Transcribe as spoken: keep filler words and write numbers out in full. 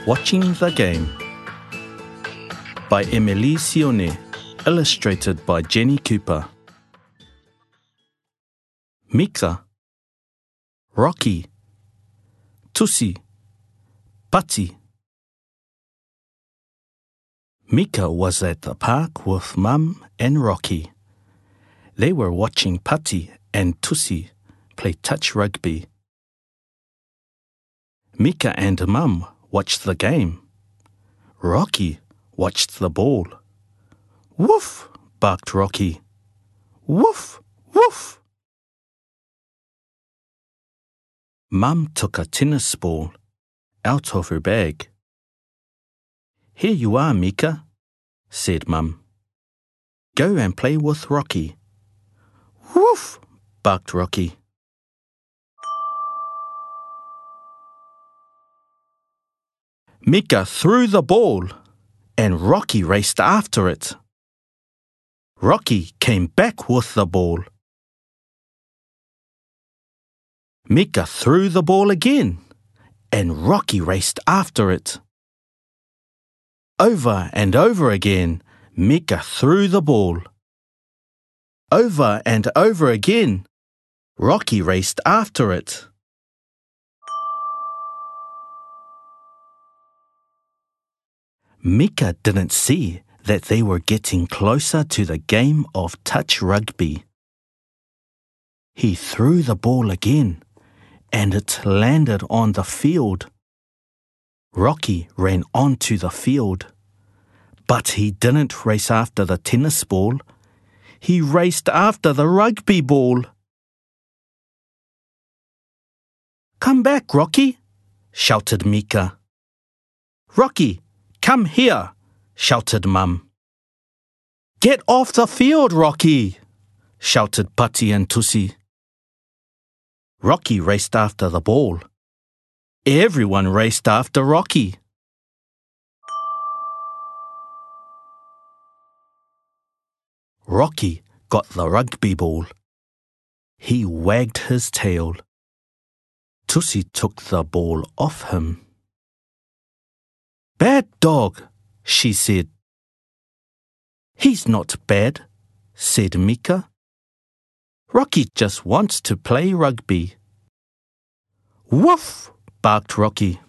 Watching the Game by Emily Sionnet, illustrated by Jenny Cooper. Mika, Rocky, Tussi, Pati. Mika was at the park with Mum and Rocky. They were watching Pati and Tussi play touch rugby. Mika and Mum watched the game. Rocky watched the ball. Woof, barked Rocky. Woof, woof. Mum took a tennis ball out of her bag. Here you are, Mika, said Mum. Go and play with Rocky. Woof, barked Rocky. Mika threw the ball, and Rocky raced after it. Rocky came back with the ball. Mika threw the ball again, and Rocky raced after it. Over and over again, Mika threw the ball. Over and over again, Rocky raced after it. Mika didn't see that they were getting closer to the game of touch rugby. He threw the ball again, and it landed on the field. Rocky ran onto the field, but he didn't race after the tennis ball. He raced after the rugby ball. Come back, Rocky, shouted Mika. Rocky, come here, shouted Mum. Get off the field, Rocky, shouted Pati and Tussi. Rocky raced after the ball. Everyone raced after Rocky. Rocky got the rugby ball. He wagged his tail. Tussi took the ball off him. Bad dog, she said. He's not bad, said Mika. Rocky just wants to play rugby. Woof, barked Rocky.